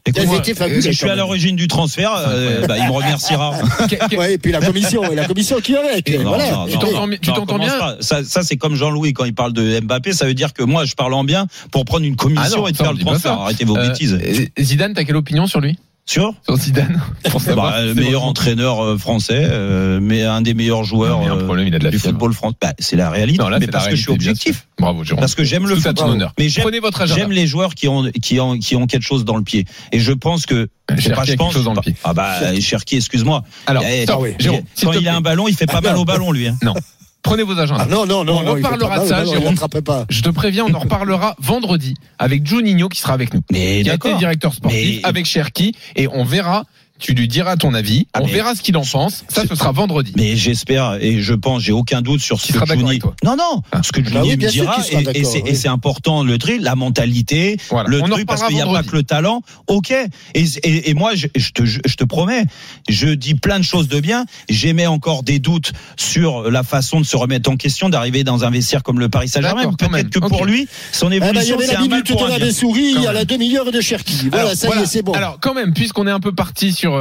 Je suis à l'origine du transfert, il me remerciera. Et puis la commission qui est avec. Voilà. Tu t'entends bien? Ça, c'est comme Jean-Louis quand il parle de Mbappé, ça veut dire que moi, je parle en bien pour prendre une commission et de faire le transfert. Arrêtez vos bêtises. Zidane, t'as quelle opinion sur lui? Sur Zidane. Pour savoir le meilleur entraîneur français, mais un des meilleurs joueurs du football français. C'est la réalité. Non, là, mais parce que je suis objectif. Bravo, Jérôme. Parce que j'aime le football. Mais prenez votre agenda. J'aime les joueurs qui ont quelque chose dans le pied. Et je pense que Cherki a quelque chose dans le pied. Cherki, excuse-moi. Alors, Jérôme, quand il a un ballon, il fait pas mal au ballon, lui. Non. Prenez vos agendas. Non, on reparlera de ça, Jérôme. Je te préviens, on en reparlera vendredi avec Juninho qui sera avec nous. Mais qui a été directeur sportif avec Cherki et on verra. Tu lui diras ton avis, on verra ce qu'il en pense. Ça, ce sera vendredi. Mais j'espère et je pense, j'ai aucun doute sur ce que Juni. Non, ce que Juni me dira et c'est important le tri, la mentalité, le truc parce qu'il n'y a pas que le talent. Ok. Et moi, je te promets, je dis plein de choses de bien. J'émets encore des doutes sur la façon de se remettre en question, d'arriver dans un vestiaire comme le Paris Saint-Germain. Peut-être que pour lui, son évolution, c'est un mal pour un bien. Il y avait la minute de la souris, il y a la demi-heure de Cherki. Voilà, ça y est, c'est bon. Alors, quand même, puisqu'on est un peu parti sur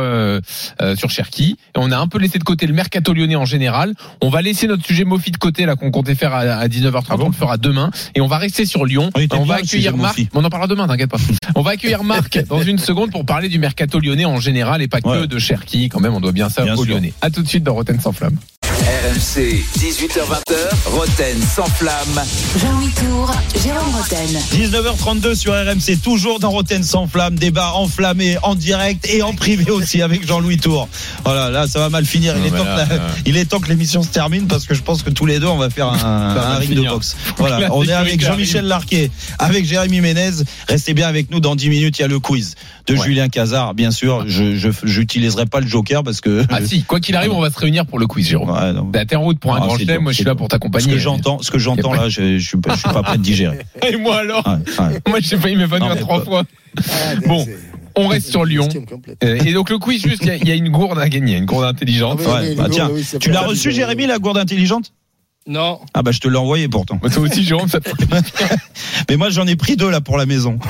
Cherki et on a un peu laissé de côté le mercato lyonnais en général, on va laisser notre sujet Mofi de côté là qu'on comptait faire à 19h30, on le fera demain et on va rester sur Lyon. On va accueillir Marc, on en parlera demain, t'inquiète pas. On va accueillir Marc dans une seconde pour parler du mercato lyonnais en général et pas que de Cherki, quand même on doit bien ça aux Lyonnais. À tout de suite dans Roten sans flamme. RMC, 18h20, Roten sans flamme. Jean-Louis Tour, Jérôme Roten. 19h32 sur RMC, toujours dans Roten sans flamme, débat enflammé en direct et en privé aussi avec Jean-Louis Tour. Voilà, là ça va mal finir. Il est temps que l'émission se termine parce que je pense que tous les deux on va faire un ring de boxe. Voilà, on est avec Jean-Michel Larquet, avec Jérémy Ménez. Restez bien avec nous, dans 10 minutes il y a le quiz de Julien Cazard. Bien sûr, j'utiliserai pas le joker parce que... Ah si, quoi qu'il arrive, on va se réunir pour le quiz, Jérôme. T'es en route pour un grand chelem, moi je suis là pour t'accompagner. Ce que j'entends là, je suis pas prêt de digérer. Et moi alors moi j'ai failli m'évanouir 3 fois. Bon, on reste sur Lyon. Et donc le quiz, juste, il y a une gourde à gagner, une gourde intelligente. Tiens, tu l'as reçu, Jérémy, la gourde intelligente? Non. Ah bah je te l'ai envoyé pourtant. Toi aussi, Jérôme, ça te Mais moi j'en ai pris 2 là pour la maison.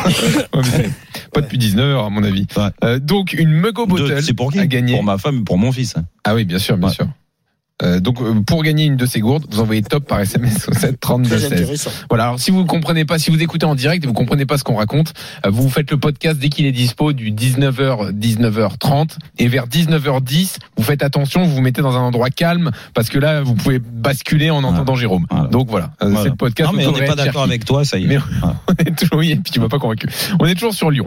Pas depuis 19h à mon avis. Donc une Mego Bottle à gagner. Pour ma femme et pour mon fils. Ah oui, bien sûr, bien sûr. Donc pour gagner une de ces gourdes, vous envoyez top par SMS au 7 32 16. Voilà, alors si vous comprenez pas, si vous écoutez en direct et vous comprenez pas ce qu'on raconte, vous faites le podcast dès qu'il est dispo du 19h 30 et vers 19h10, vous faites attention, vous vous mettez dans un endroit calme parce que là vous pouvez basculer en entendant Jérôme. Donc voilà, c'est le podcast. Non mais on n'est pas d'accord avec toi, ça y est. Mais on est toujours, oui, et puis tu m'as pas convaincu. On est toujours sur Lyon.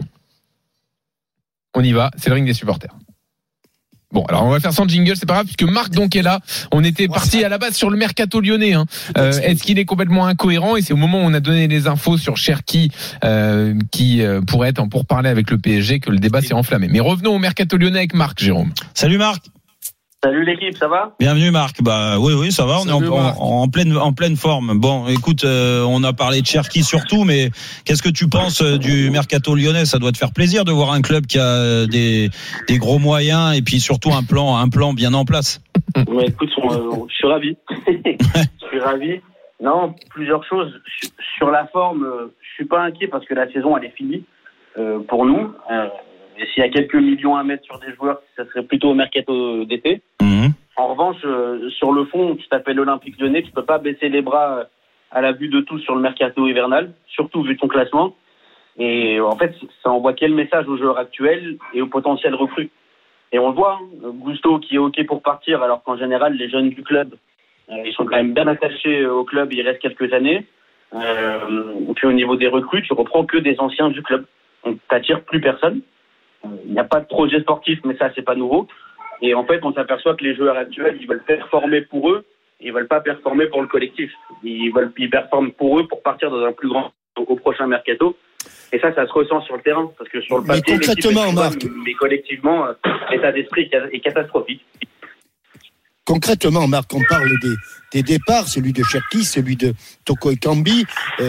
On y va, c'est le ring des supporters. Bon, alors on va faire sans jingle, c'est pas grave, puisque Marc donc est là. On était parti à la base sur le mercato lyonnais. Est-ce qu'il est complètement incohérent? Et c'est au moment où on a donné les infos sur Cherki qui pourrait être en pourparlers avec le PSG que le débat s'est enflammé. Mais revenons au mercato lyonnais avec Marc, Jérôme. Salut Marc. Salut l'équipe, ça va? Bienvenue Marc. Bah oui, ça va. On est en pleine forme. Bon, écoute, on a parlé de Cherki surtout, mais qu'est-ce que tu penses du mercato lyonnais? Ça doit te faire plaisir de voir un club qui a des gros moyens et puis surtout un plan bien en place. Ouais, écoute, je suis ravi. Je suis ravi. Non, plusieurs choses. Sur la forme, je suis pas inquiet parce que la saison elle est finie pour nous. Et s'il y a quelques millions à mettre sur des joueurs, ça serait plutôt au mercato d'été. En revanche, sur le fond, tu t'appelles l'Olympique Lyonnais, tu peux pas baisser les bras à la vue de tous sur le mercato hivernal, surtout vu ton classement. Et en fait, ça envoie quel message aux joueurs actuels et aux potentiels recrues? Et on le voit, Gusto qui est OK pour partir, alors qu'en général, les jeunes du club, ils sont quand même bien attachés au club, il reste quelques années. Puis au niveau des recrues, tu reprends que des anciens du club. On t'attire plus personne. Il n'y a pas de projet sportif, mais ça, c'est pas nouveau. Et en fait, on s'aperçoit que les joueurs actuels, ils veulent performer pour eux, ils veulent pas performer pour le collectif. Ils performent pour eux pour partir dans un plus grand au prochain mercato. Et ça se ressent sur le terrain, parce que sur le papier, mais concrètement, Marc, mais collectivement, l'état d'esprit est catastrophique. Concrètement, Marc, on parle des départs, celui de Cherki, celui de Toko Ekambi,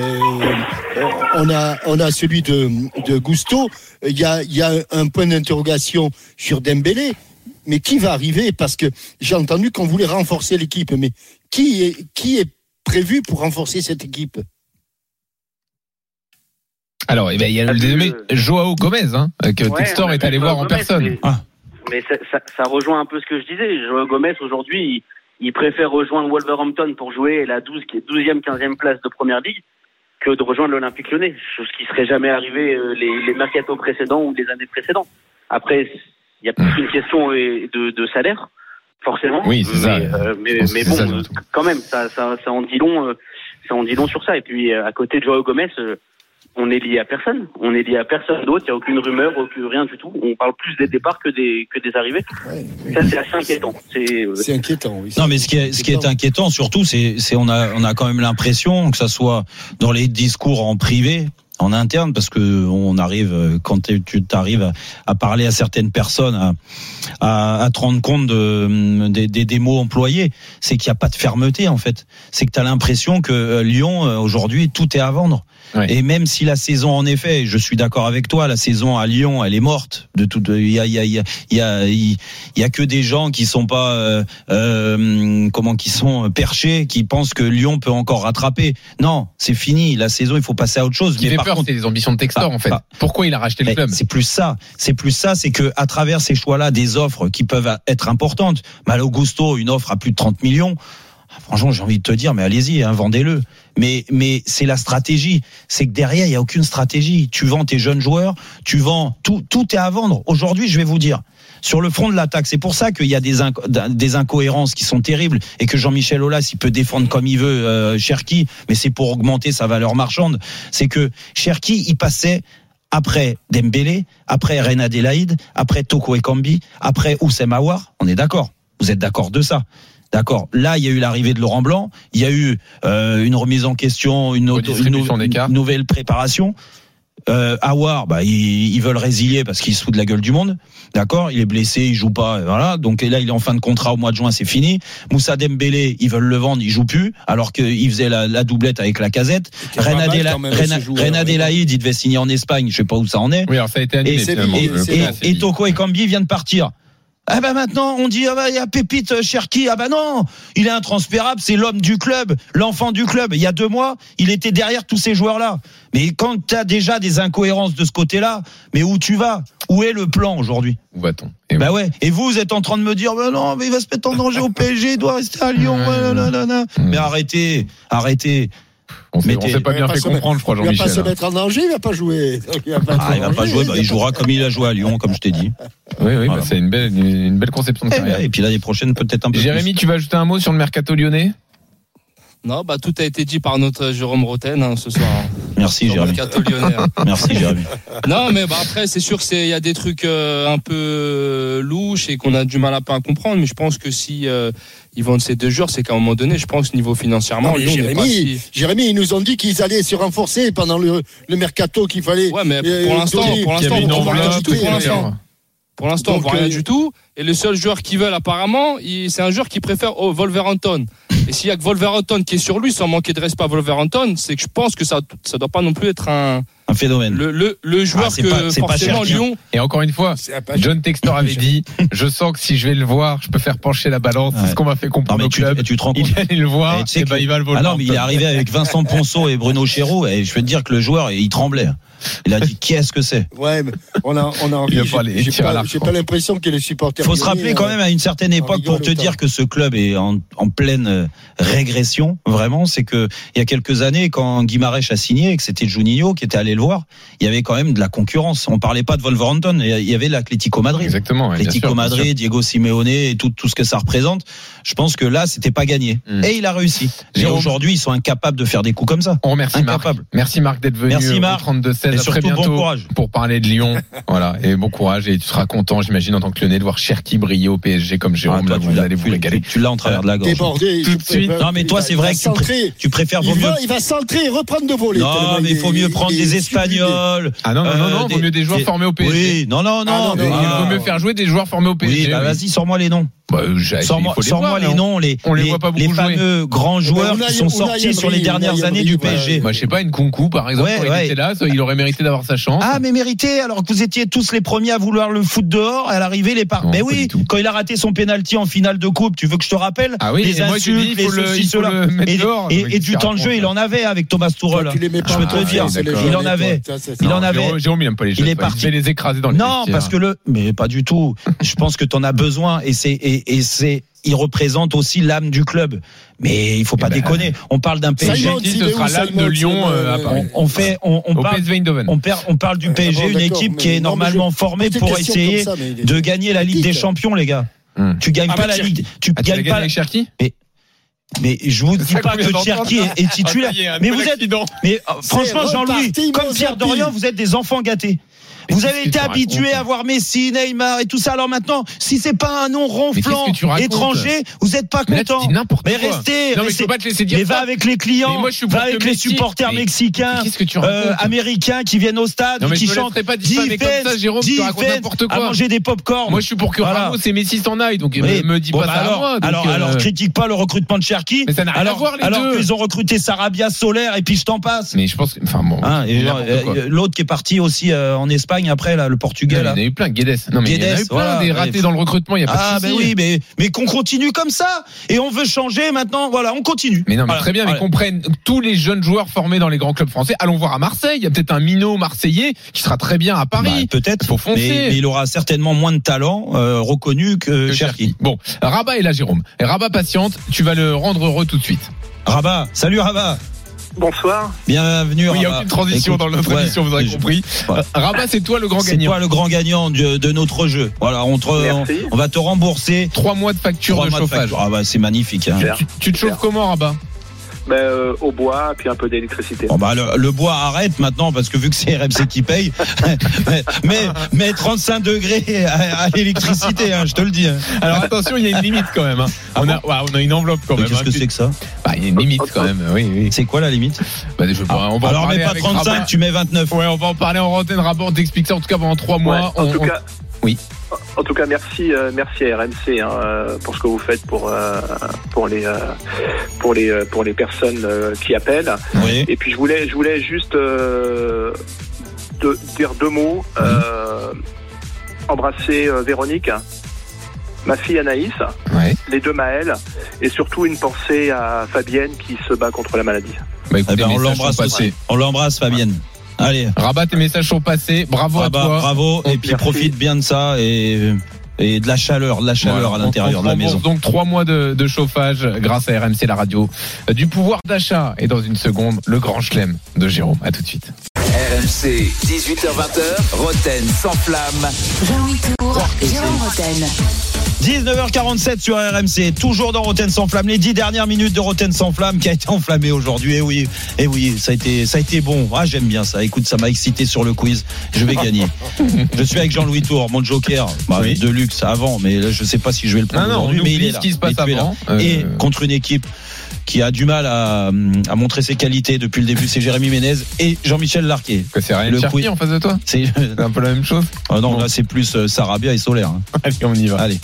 on a celui de Gusto. Il y a un point d'interrogation sur Dembélé, mais qui va arriver? Parce que j'ai entendu qu'on voulait renforcer l'équipe, mais qui est prévu pour renforcer cette équipe? Alors, il y a le dénommé Joao Gomez, que Textor est allé voir en personne. Mais ça rejoint un peu ce que je disais. Joao Gomez, aujourd'hui, il préfère rejoindre Wolverhampton pour jouer la 12e, 15e place de Première Ligue que de rejoindre l'Olympique Lyonnais. Chose qui serait jamais arrivé les mercatos précédents ou les années précédentes. Après, il y a plus une question de salaire, forcément. Oui, c'est ça. Mais bon, quand même, ça en dit long. Ça en dit long sur ça. Et puis, à côté de Joao Gomez, on est lié à personne. On est lié à personne d'autre. Il n'y a aucune rumeur, rien du tout. On parle plus des départs que des arrivées. Ouais. Ça, c'est assez inquiétant. C'est inquiétant, oui. Non, mais ce qui est inquiétant, surtout, c'est on a quand même l'impression que ça soit dans les discours en privé, en interne, parce que on arrive, quand tu t'arrives à parler à certaines personnes, à te rendre compte des mots employés, c'est qu'il n'y a pas de fermeté, en fait. C'est que tu as l'impression que Lyon, aujourd'hui, tout est à vendre. Ouais. Et même si la saison, en effet, je suis d'accord avec toi, la saison à Lyon, elle est morte. Il y a que des gens qui sont pas, qui sont perchés, qui pensent que Lyon peut encore rattraper. Non, c'est fini. La saison, il faut passer à autre chose. Mais par contre, c'est les ambitions de Textor, en fait. Pourquoi il a racheté le club? C'est plus ça. C'est que à travers ces choix-là, des offres qui peuvent être importantes. Malo Gusto, une offre à plus de 30 millions. Franchement, j'ai envie de te dire, mais allez-y, vendez-le. Mais c'est la stratégie. C'est que derrière, il y a aucune stratégie. Tu vends tes jeunes joueurs, tu vends tout est à vendre. Aujourd'hui, je vais vous dire, sur le front de l'attaque, c'est pour ça qu'il y a des incohérences qui sont terribles et que Jean-Michel Aulas, il peut défendre comme il veut Cherki, mais c'est pour augmenter sa valeur marchande. C'est que Cherki, il passait après Dembélé, après Reine Adélaïde, après Toko Ekambi, après Oussem Aouar. On est d'accord. Vous êtes d'accord de ça? D'accord. Là, il y a eu l'arrivée de Laurent Blanc. Il y a eu une remise en question, une nouvelle préparation. Aouar, ils veulent résilier parce qu'il se fout de la gueule du monde. D'accord. Il est blessé, il joue pas. Voilà. Donc là, il est en fin de contrat au mois de juin, c'est fini. Moussa Dembélé, ils veulent le vendre, il joue plus, alors qu'il faisait la doublette avec Lacazette. Reine Adélaïde, il devait signer en Espagne. Je sais pas où ça en est. Oui, alors ça a été annulé. Et Toko Ekambi vient de partir. Ah bah maintenant on dit il y a Pépite Cherki, ah bah non, il est intransférable, c'est l'homme du club, l'enfant du club. Il y a 2 mois, il était derrière tous ces joueurs-là. Mais quand tu as déjà des incohérences de ce côté-là, mais où tu vas? Où est le plan aujourd'hui? Où va-t-on? Bah ouais. Et vous êtes en train de me dire non, mais il va se mettre en danger au PSG, il doit rester à Lyon. Mais arrêtez. On s'est pas bien fait comprendre, je crois, Jean-Michel. Il va pas se mettre en danger, il va pas jouer. Il va pas jouer, il jouera comme il a joué à Lyon, comme je t'ai dit. Oui, voilà. C'est une belle conception de carrière. Et puis l'année prochaine, peut-être un peu Jérémy, tu vas ajouter un mot sur le mercato lyonnais? Non, tout a été dit par notre Jérôme Roten ce soir. Merci Jérémy. Merci Jérémy. Non, mais après c'est sûr il y a des trucs un peu louches et qu'on a du mal à pas comprendre. Mais je pense que si ils vendent ces 2 joueurs, c'est qu'à un moment donné, je pense niveau financièrement. Jérémy, ils nous ont dit qu'ils allaient se renforcer pendant le mercato qu'il fallait. Ouais, mais pour l'instant, on voit rien du tout. Pour l'instant, on voit rien du tout. Et le seul joueur qu'ils veulent apparemment, c'est un joueur qui préfère Wolverhampton. Et s'il y a que Wolverhampton qui est sur lui, sans manquer de respect à Wolverhampton, c'est que je pense que ça doit pas non plus être un phénomène. Le joueur forcément Lyon. Et encore une fois, John Textor avait dit, je sens que si je vais le voir, je peux faire pencher la balance. C'est ce qu'on m'a fait comprendre au club. Tu te rends compte. Il vient le voir, il va le Wolverhampton. Ah non, mais il est arrivé avec Vincent Ponceau et Bruno Chéreau, et je peux te dire que le joueur, il tremblait. Il a dit, qu'est-ce que c'est? Ouais, mais on a envie. J'ai pas l'impression que les supporters. Faut se rappeler quand même à une certaine époque pour te dire que ce club est en pleine régression. Vraiment, c'est que il y a quelques années, quand Guimarães a signé et que c'était Juninho qui était allé le voir, il y avait quand même de la concurrence. On parlait pas de Wolverhampton, il y avait l'Atlético Madrid. Exactement. L'Atlético Madrid, Diego Simeone et tout ce que ça représente. Je pense que là, c'était pas gagné. Et il a réussi. Et aujourd'hui, ils sont incapables de faire des coups comme ça. On remercie Marc. Merci Marc d'être venu. Merci Marc. 32-16. Et surtout, très bientôt bon courage pour parler de Lyon. Voilà, et bon courage, et tu seras content, j'imagine, en tant que Lyonnais, de voir Cherki briller au PSG comme Jérôme. Toi, vous allez vous régaler. Tu l'as en travers de la gorge. Débordé. Tout de suite. Non, mais toi, c'est vrai que tu préfères il va centrer et reprendre de voler. Non, mais il faut mieux prendre des Espagnols. Ah non, vaut mieux des joueurs formés au PSG. Oui, non. Il vaut mieux faire jouer des joueurs formés au PSG. Oui, vas-y, sors-moi les noms. Sors-moi les noms, les fameux grands joueurs qui sont sortis sur les dernières années du PSG. Moi, je sais pas, une Nkunku, par exemple, quand il était là, il aurait mérité d'avoir sa chance. Ah, mais mérité, alors que vous étiez tous les premiers à vouloir le foutre dehors, et à l'arrivée, mais oui, quand il a raté son pénalty en finale de coupe, tu veux que je te rappelle? Ah oui, les insultes, les ceci, cela. Et du temps de jeu, il en avait avec Thomas Tuchel. Je peux te dire, il en avait. Jérôme, il aime pas les jeunes. Il va les écraser dans les vestiaires. Non, parce que mais pas du tout. Je pense que t'en as besoin, et c'est il représente aussi l'âme du club. Mais il faut pas déconner. On parle d'un PSG. Ce sera l'âme de Lyon à Paris. On parle du PSG, une équipe qui est normalement formée pour essayer de gagner la Ligue des Champions, les gars. Tu gagnes pas la Ligue. Tu gagnes pas avec Cherki. Mais je vous dis pas que Cherki est titulaire. Mais vous êtes. Mais franchement, Jean-Louis, comme Pierre Dorian, vous êtes des enfants gâtés. Vous avez été habitué à voir Messi, Neymar et tout ça. Alors maintenant, si c'est pas un nom ronflant étranger, vous n'êtes pas content. Mais restez. Non, mais je peux pas te laisser dire mais va avec les clients, va avec les supporters mexicains, américains qui viennent au stade, qui chantent. Pas dit ça, mais comme ça, Jérôme, tu racontes n'importe quoi. À manger des pop-corn. Moi, je suis pour que Ramos et Messi s'en aillent. Donc, me dis pas ça à moi. Alors, critique pas le recrutement de Cherki. Mais ça n'a rien à voir les deux. Alors qu'ils ont recruté Sarabia, Solaire et puis je t'en passe. Mais je pense, enfin bon. L'autre qui est parti aussi en Espagne après là, le Portugais. Il y en a eu plein, Guedes. Non mais il y en a eu plein des ratés dans le recrutement. Il y a pas de souci. Oui, mais qu'on continue comme ça. Et on veut changer maintenant. Voilà, on continue. Mais non, mais très bien. Mais qu'on prenne tous les jeunes joueurs formés dans les grands clubs français. Allons voir à Marseille. Il y a peut-être un minot marseillais qui sera très bien à Paris. Peut-être. Faut foncer. Mais il aura certainement moins de talent reconnu que Cherki. Bon, Rabat est là, Jérôme. Et Rabat patiente. Tu vas le rendre heureux tout de suite. Rabat, salut Rabat. Bonsoir. Bienvenue. Oui, il n'y a aucune transition dans notre émission, vous aurez compris. Rabat, c'est toi le grand gagnant. C'est toi le grand gagnant de notre jeu. Voilà, on va te rembourser 3 mois de facture de chauffage. Ah bah c'est magnifique. Hein. Tu te chauffes comment, Rabat? Au bois, puis un peu d'électricité. Bon le bois arrête maintenant parce que vu que c'est RMC qui paye, mais 35 degrés à l'électricité, hein, je te le dis. Hein. Alors attention, il y a une limite quand même. Hein. On a une enveloppe quand même. Qu'est-ce que c'est que ça? Il y a une limite quand même. Oui. C'est quoi la limite? On va alors mets pas 35, Rabat. Tu mets 29. Ouais, on va en parler en antenne. Rabat, on t'explique ça en tout cas pendant 3 mois. En tout cas. Oui. En tout cas, merci à RMC pour ce que vous faites pour les personnes qui appellent. Oui. Et puis je voulais juste dire 2 mots. Embrasser Véronique, ma fille Anaïs, les 2 Maël, et surtout une pensée à Fabienne qui se bat contre la maladie. Écoutez, on l'embrasse aussi. On l'embrasse, Fabienne. Allez. Rabat, tes messages sont passés. Bravo à toi. Bravo. Et puis profite bien de ça et de la chaleur à l'intérieur de la maison. Donc 3 mois de chauffage grâce à RMC, la radio du pouvoir d'achat. Et dans une seconde, le grand chelem de Jérôme. À tout de suite. RMC, 18h20, Roten sans flamme. Jean-Louis Tour, Jérôme Roten. 19h47 sur RMC, toujours dans Roten sans flamme, les 10 dernières minutes de Roten sans flamme qui a été enflammé aujourd'hui. Et oui, ça a été bon. Ah, j'aime bien ça. Écoute, ça m'a excité sur le quiz. Je vais gagner. Je suis avec Jean-Louis Tour, mon joker, de luxe avant, mais là, je sais pas si je vais le prendre aujourd'hui. Mais il est là. Ce qui se passe avant. Et contre une équipe qui a du mal à montrer ses qualités depuis le début, c'est Jérémy Ménez et Jean-Michel Larquet. Que c'est Ryan Cherki en face de toi? C'est un peu la même chose? Ah non, là c'est plus Sarabia et Solaire. Hein. Allez, on y va. Allez.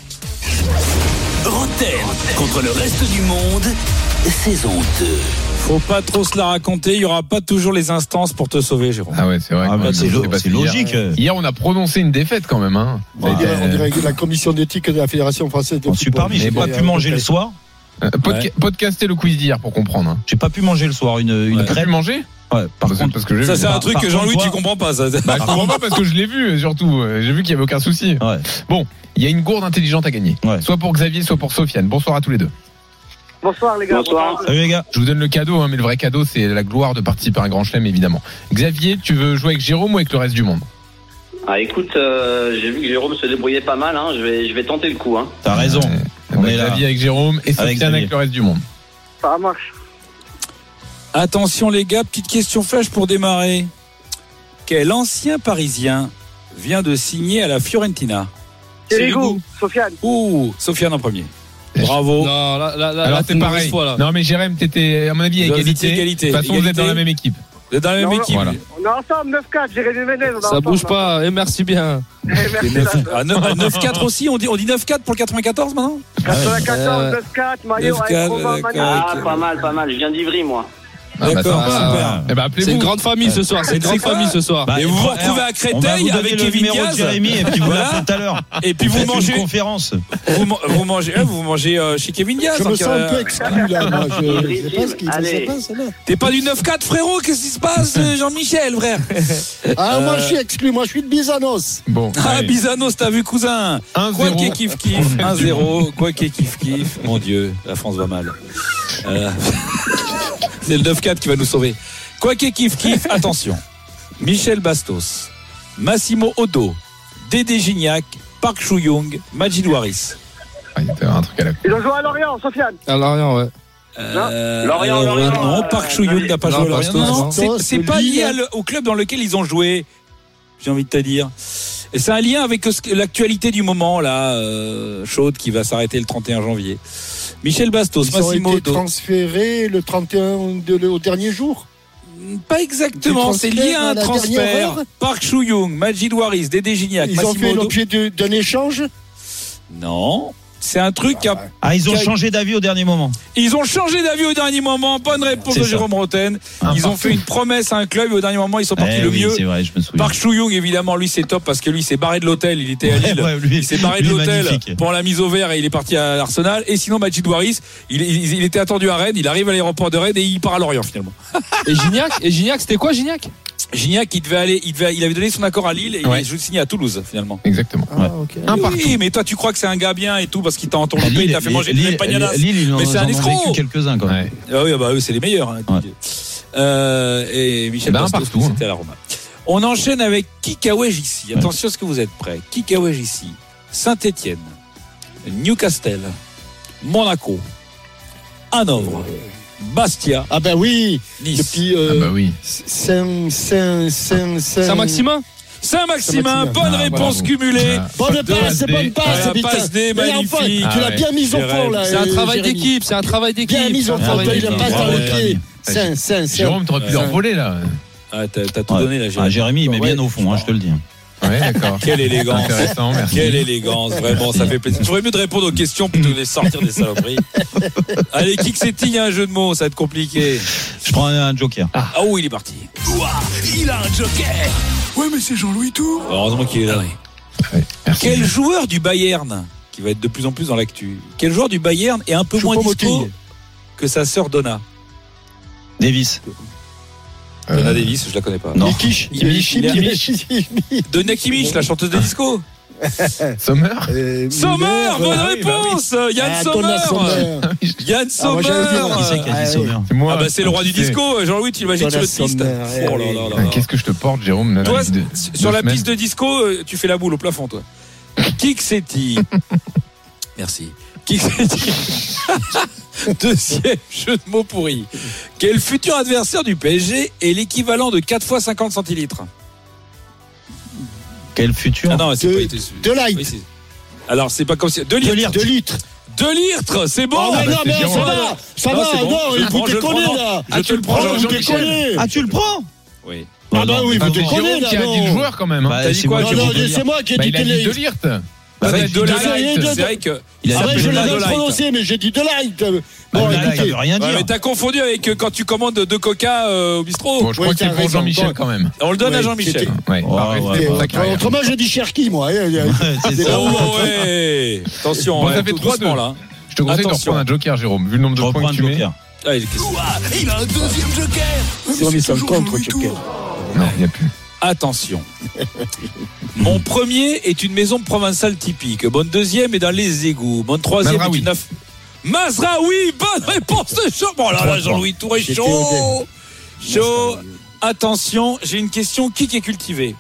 Roten contre le reste du monde, saison 2. Faut pas trop se la raconter, il y aura pas toujours les instances pour te sauver, Jérôme. Ah ouais, c'est vrai. C'est logique. Hier, on a prononcé une défaite quand même. Hein. On dirait la commission d'éthique de la Fédération française de football. Super, mais j'ai pas pu manger le soir. Podcaster le quiz d'hier pour comprendre. J'ai pas pu manger le soir une crème. Manger? Ouais, par contre, parce que j'ai ça vu. C'est un truc que Jean-Louis tu comprends pas ça. Je comprends pas parce que je l'ai vu surtout. J'ai vu qu'il y avait aucun souci. Ouais. Bon, il y a une gourde intelligente à gagner. Ouais. Soit pour Xavier, soit pour Sofiane. Bonsoir à tous les deux. Bonsoir les gars. Bonsoir. Salut les gars. Je vous donne le cadeau, mais le vrai cadeau c'est la gloire de participer à un grand chelem évidemment. Xavier, tu veux jouer avec Jérôme ou avec le reste du monde? Ah écoute, j'ai vu que Jérôme se débrouillait pas mal. Je vais tenter le coup. T'as raison. On est Xavier avec Jérôme et Sofiane avec le reste du monde. Ça marche. Attention les gars, petite question flash pour démarrer. Quel ancien Parisien vient de signer à la Fiorentina? Sirigu, Sofiane. Sofiane en premier. Bravo. Non, là c'est pareil. Fois, là. Non mais Jérém, t'étais à mon avis à égalité. De toute façon, vous êtes dans la même équipe. Vous êtes dans la même équipe. Voilà. On est ensemble 9-4, Jérémy Ménez. Ça bouge pas, et merci bien. 9-4 aussi, on dit 9-4 pour le 94 maintenant? 94, 9-4, Maillot, pas mal, je viens d'Ivry moi. D'accord, super. Eh ben, appelez-vous. C'est une grande famille ce soir. C'est une grande famille ce soir. Et vous vous retrouvez à Créteil avec Kevin Diaz. Jérémy, et puis vous l'appelez tout à l'heure. Et puis vous mangez une conférence. Vous mangez chez Kevin Diaz. Je me sens un peu exclu là. Moi, je sais pas ce qui se passe là. T'es pas du 9-4, frérot? Qu'est-ce qui se passe, Jean-Michel, frère? Ah, moi je suis exclu. Moi je suis de Bizanos. Bon. Ah, Bizanos, t'as vu, cousin? 1-0. Quoi qu'il kiff kiff. 1-0. Quoi qu'il kiff kiff. Mon Dieu, la France va mal. C'est le 9-4 qui va nous sauver. Quoi qu'il kiff kiff. Attention. Michel Bastos, Massimo Odo, Dédé Gignac, Park Chou-Young, Majid Waris. Ah, il y a un truc à la. Ils ont joué à Lorient, Sofiane. À Lorient, ouais. Lorient. Non, Park Chou-Young n'a pas joué à Lorient. Non, c'est pas lié au club dans lequel ils ont joué. J'ai envie de te dire. Et c'est un lien avec l'actualité du moment là, chaude, qui va s'arrêter le 31 janvier. Michel Bastos, Massimo Ils ont été Odo. transférés le 31 au dernier jour. Pas exactement, c'est lié à un transfert. Park Chou-Young, Majid Waris, Dédé Gignac, Ils ont fait l'objet d'un échange. Non. C'est un truc qui a... Ah, ils ont changé d'avis au dernier moment. Ils ont changé d'avis au dernier moment. Bonne réponse de Jérôme Roten. Ils ont fait une promesse à un club et au dernier moment, ils sont partis le mieux. C'est vrai, je me souviens. Park Chou-Young, évidemment, lui, c'est top parce que lui, il s'est barré de l'hôtel. Il était à Lille. Il s'est barré de l'hôtel pour la mise au vert et il est parti à l'Arsenal. Et sinon, Majid Waris, il était attendu à Rennes. Il arrive à l'aéroport de Rennes et il part à Lorient, finalement. Et Gignac, c'était quoi, Gignac? Gignac, il avait donné son accord à Lille et il a signé à Toulouse, finalement. Exactement. Oui, mais toi, tu crois que c'est un gars bien et tout parce qu'il t'a entendu, il t'a fait manger des empanadas. Mais c'est un escroc. Quelques-uns, quand même. Ah oui, bah eux, c'est les meilleurs. Et Michel Bastos, c'était à la Roma. On enchaîne avec Kikawej ici. Attention à ce que vous êtes prêts. Kikawej ici. Saint-Étienne, Newcastle, Monaco, Hanovre, Bastia. Ah ben oui. Nice. Depuis oui. Saint-Maximin. Saint-Maximin, bonne réponse cumulée. Bonne passe, bonne passe. Passe des magnifiques. Tu l'as bien mis au fond là. C'est un travail d'équipe, Bien mis au fond, il a passe dans le pied. Jérôme, t'aurais pu leur voler là. Ah, t'as tout donné là, Jérémy. Jérémy, il met bien au fond, je te le dis. Ouais, d'accord. Quelle élégance. Intéressant, merci. Quelle élégance, vraiment, ça fait plaisir. J'aurais mieux de répondre aux questions plutôt que de les sortir des saloperies. Allez, Kik Setting, il y a un jeu de mots, ça va être compliqué. Je prends un joker. Ah oui, il est parti. Ouah, il a un joker. Ouais, mais c'est Jean-Louis Tour. Heureusement qu'il est là. Ouais, quel joueur du Bayern, qui va être de plus en plus dans l'actu, quel joueur du Bayern est un peu moins dispo que sa sœur Donna? Davis. Donna Davis, je la connais pas. Non. Donna Kimmich, la chanteuse de disco. Sommer. Bonne réponse. Yann Sommer. Yann Sommer. Qui c'est qui a dit Sommer? C'est moi. Ah bah c'est le roi du disco. Jean-Louis, tu imagines sur le piste. Oh là là là. Qu'est-ce que je te porte, Jérôme? Toi, sur la piste de disco, tu fais la boule au plafond, toi. Kik Seti. Merci. Kik Seti. Deuxième jeu de mots pourri. Quel futur adversaire du PSG est l'équivalent de 4 fois 50 centilitres? Quel futur? Ah non, c'est pas de light. Oui, alors, c'est pas comme si. 2 litres. 2 litres. 2 litres, c'est bon. Ah non, mais ça va, non, vous déconnez là. Je te le prends, Jean-Michel. Ah, tu le prends? Oui. Ah bah oui, vous déconnez là. Qui a dit le joueur quand même. T'as dit quoi? C'est moi qui ai dit il a dit 2 litres. C'est vrai que. Je l'avais prononcé, mais j'ai dit de light. Bon, ça veut rien dire. Mais t'as confondu avec quand tu commandes 2 coca au bistrot. Bon, je crois que c'est pour Jean-Michel quand même. On le donne à Jean-Michel. Autrement, j'ai dit Cherki, moi. Oh ouais. Attention, ça fait 3-2 là. Je te conseille de reprendre un joker, Jérôme, vu le nombre de points que tu mets. Il a un deuxième joker. C'est remis sur le contre, joker. Non, il n'y a plus. Attention. Mon premier est une maison provençale typique. Mon deuxième est dans les égouts. Mon troisième est une Mazraoui. Bonne réponse de chaud. Bon là, Jean-Louis Tour est chaud. Chaud. Attention, j'ai une question. Qui est cultivé?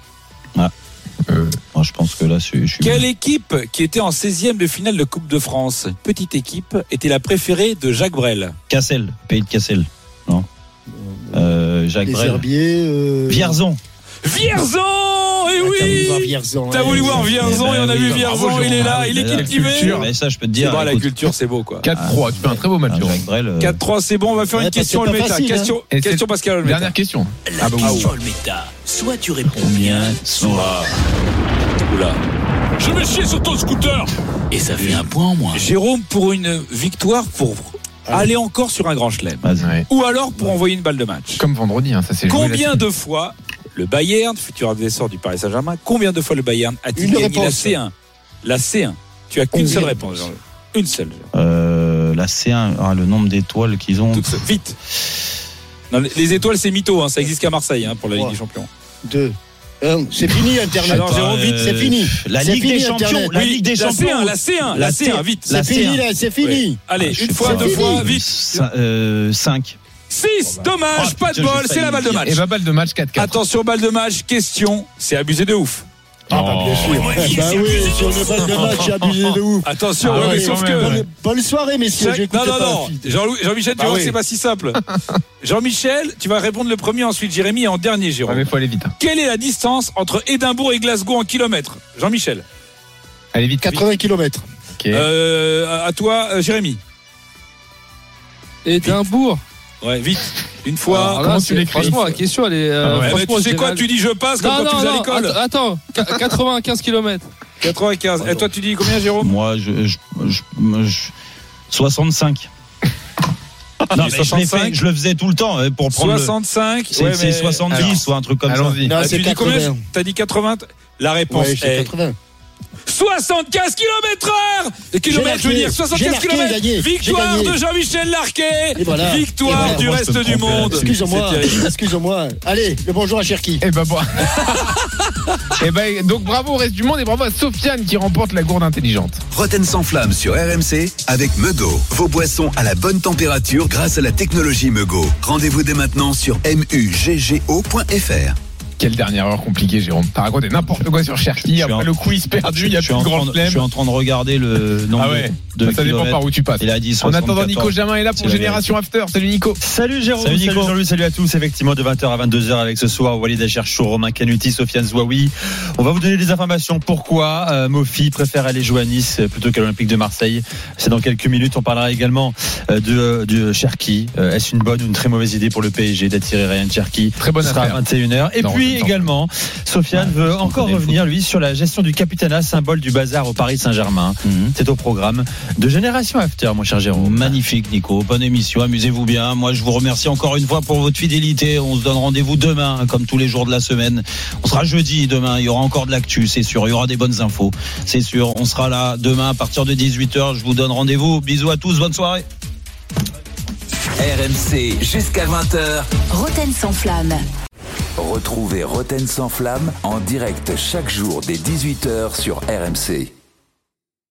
Je pense que là, je suis. Quelle équipe qui était en 16e de finale de Coupe de France, petite équipe, était la préférée de Jacques Brel? Cassel, pays de Cassel. Non. Jacques Brel. Vierzon. Vierzon, eh oui. T'as voulu voir Vierzon et on a vu Vierzon, il est là, il est cultivé. Mais ça, je peux te dire. C'est bon, la culture, c'est beau quoi. 4-3, tu fais un très beau match. 4-3, c'est bon, on va faire une question Olmeta. Question Pascal Olmeta. Dernière question. La question Olmeta. Soit tu réponds bien, soit. Oula. Je vais chier sur ton scooter. Et ça fait un point en moins. Jérôme, pour une victoire, pour aller encore sur un grand chelem. Ou alors pour envoyer une balle de match. Comme vendredi, ça c'est joué. Combien de fois le Bayern, futur adversaire du Paris Saint-Germain, combien de fois le Bayern a-t-il gagné la C1? Tu as qu'une seule réponse, Jean-Luc. Une seule. La C1, le nombre d'étoiles qu'ils ont. Vite. Non, les étoiles, c'est mytho, ça existe qu'à Marseille pour la Ligue des Champions. 2. C'est fini Internet. Alors Jérôme, vite, c'est fini. La Ligue des Champions. La Ligue des Champions. La C1, vite. C'est fini là, c'est fini. Oui. Allez, une fois, deux fois, vite. 5. 6, dommage, pas de bol, c'est la balle de match. Et balle de match 4-4. Attention, balle de match, question, c'est abusé de ouf. Bien sûr. Sur le balle de match, j'ai abusé de ouf. Attention, mais sauf que. Bonne soirée, messieurs. Non. Jean-Michel, tu vois que c'est pas si simple. Jean-Michel, tu vas répondre le premier, ensuite Jérémy et en dernier, Jérôme. Mais faut aller vite. Quelle est la distance entre Édimbourg et Glasgow en kilomètres? Jean-Michel. Allez vite. 80 km. À toi, Jérémy. Édimbourg. Ouais, vite. Une fois. Alors là, franchement, la question, elle est. Tu sais quoi, tu dis je passe comme quand tu faisais à l'école. Attends, 95 km. 95. Et toi, tu dis combien, Jérôme? Moi, 65. Non, mais 65. Je le faisais tout le temps pour prendre 65. C'est 70 ou un truc comme ça. Non, tu dis combien? T'as dit 80. La réponse est 80. 75 km/h. Je veux dire 75 km. Victoire de Jean-Michel Larquet. Victoire du reste du monde. Excusez-moi. Allez, le bonjour à Cherki. Donc bravo au reste du monde et bravo à Sofiane qui remporte la gourde intelligente. Roten sans flamme sur RMC avec Mego. Vos boissons à la bonne température grâce à la technologie Mego. Rendez-vous dès maintenant sur muggo.fr. Quelle dernière heure compliquée, Jérôme. T'as raconté n'importe quoi sur Cherki. Après le quiz perdu, il y a plus de grand chelem. Je suis en train de regarder le nombre de ça dépend par où tu passes. Il a dit 74. En attendant, Nico Jamin est là pour Génération After. Salut Nico. Salut Jérôme. Salut Jean-Louis. Salut à tous. Effectivement, de 20h à 22h avec ce soir Walid Acharchour, Romain Canuti, Sofiane Zouaoui. On va vous donner des informations. Pourquoi Mofi préfère aller jouer à Nice plutôt qu'à l'Olympique de Marseille. C'est dans quelques minutes. On parlera également de Cherki. Est-ce une bonne ou une très mauvaise idée pour le PSG d'attirer Ryan Cherki? Très bonne affaire. À 21h. Et puis également, Sofiane veut encore revenir, lui, sur la gestion du capitanat, symbole du bazar au Paris Saint-Germain. C'est au programme de Génération After, mon cher Jérôme. Magnifique, Nico. Bonne émission. Amusez-vous bien. Moi, je vous remercie encore une fois pour votre fidélité. On se donne rendez-vous demain, comme tous les jours de la semaine. On sera jeudi demain. Il y aura encore de l'actu, c'est sûr. Il y aura des bonnes infos, c'est sûr. On sera là demain à partir de 18h. Je vous donne rendez-vous. Bisous à tous. Bonne soirée. RMC jusqu'à 20h. Roten sans flamme. Retrouvez Roten sans flamme en direct chaque jour dès 18h sur RMC.